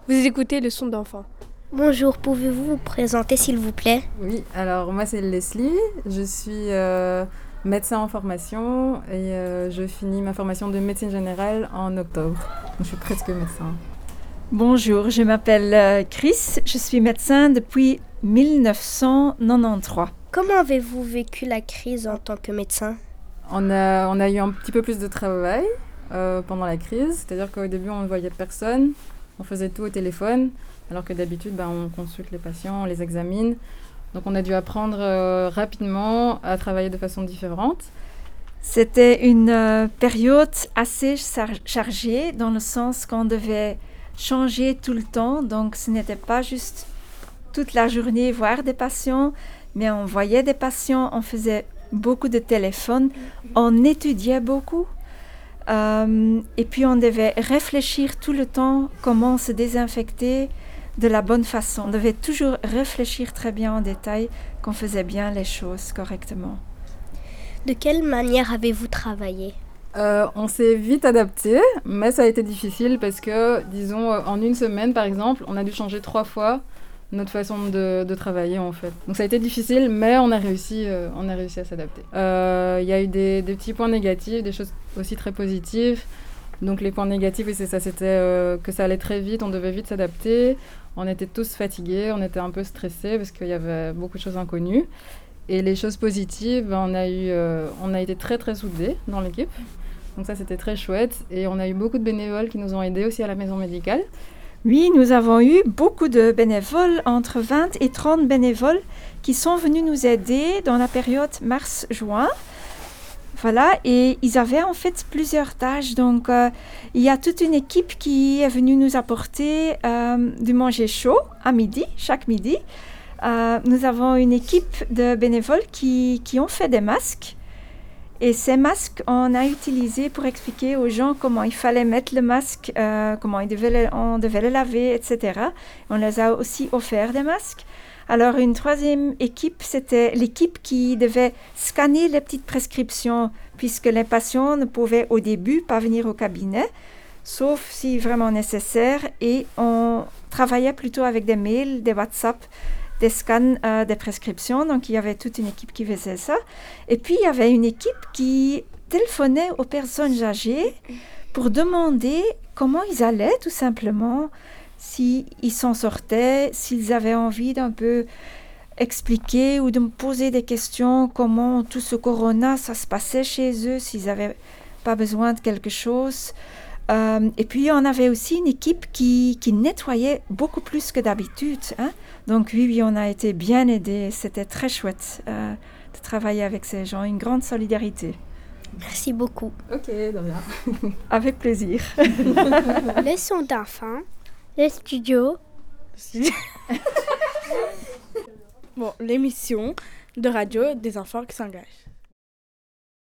Vous écoutez le son d'enfant. Bonjour, pouvez-vous vous présenter s'il vous plaît? Oui, alors moi c'est Leslie, je suis médecin en formation et je finis ma formation de médecine générale en octobre. Donc, je suis presque médecin. Bonjour, je m'appelle Chris, je suis médecin depuis 1993. Comment avez-vous vécu la crise en tant que médecin? On a eu un petit peu plus de travail pendant la crise, c'est-à-dire qu'au début on ne voyait personne, on faisait tout au téléphone, alors que d'habitude on consulte les patients, on les examine. Donc on a dû apprendre rapidement à travailler de façon différente. C'était une période assez chargée dans le sens qu'on devait changer tout le temps. Donc ce n'était pas juste toute la journée voir des patients, mais on voyait des patients, on faisait beaucoup de téléphones, on étudiait beaucoup. Et puis on devait réfléchir tout le temps comment se désinfecter de la bonne façon. On devait toujours réfléchir très bien en détail qu'on faisait bien les choses correctement. De quelle manière avez-vous travaillé? On s'est vite adapté, mais ça a été difficile parce que, disons, en une semaine par exemple, on a dû changer 3 fois notre façon de travailler en fait. Donc ça a été difficile, mais on a réussi à s'adapter. Il y a eu des petits points négatifs, des choses aussi très positives. Donc les points négatifs, c'est ça, c'était que ça allait très vite, on devait vite s'adapter. On était tous fatigués, on était un peu stressés parce qu'il y avait beaucoup de choses inconnues. Et les choses positives, on a été très très soudés dans l'équipe. Donc ça c'était très chouette. Et on a eu beaucoup de bénévoles qui nous ont aidés aussi à la maison médicale. Oui, nous avons eu beaucoup de bénévoles, entre 20 et 30 bénévoles qui sont venus nous aider dans la période mars-juin. Voilà, et ils avaient en fait plusieurs tâches. Donc, il y a toute une équipe qui est venue nous apporter du manger chaud à midi, chaque midi. Nous avons une équipe de bénévoles qui ont fait des masques. Et ces masques, on a utilisé pour expliquer aux gens comment il fallait mettre le masque, comment on devait le laver, etc. On les a aussi offert des masques. Alors, une troisième équipe, c'était l'équipe qui devait scanner les petites prescriptions, puisque les patients ne pouvaient au début pas venir au cabinet, sauf si vraiment nécessaire. Et on travaillait plutôt avec des mails, des WhatsApp, des scans des prescriptions. Donc, il y avait toute une équipe qui faisait ça. Et puis, il y avait une équipe qui téléphonait aux personnes âgées pour demander comment ils allaient, tout simplement, s'ils s'en sortaient, s'ils avaient envie d'un peu expliquer ou de me poser des questions, comment tout ce corona, ça se passait chez eux, s'ils n'avaient pas besoin de quelque chose. Et puis, on avait aussi une équipe qui nettoyait beaucoup plus que d'habitude. Hein. Donc oui, on a été bien aidés. C'était très chouette de travailler avec ces gens. Une grande solidarité. Merci beaucoup. Ok, de rien. Avec plaisir. Le son d'enfant. Le studio. Bon, l'émission de radio des enfants qui s'engagent.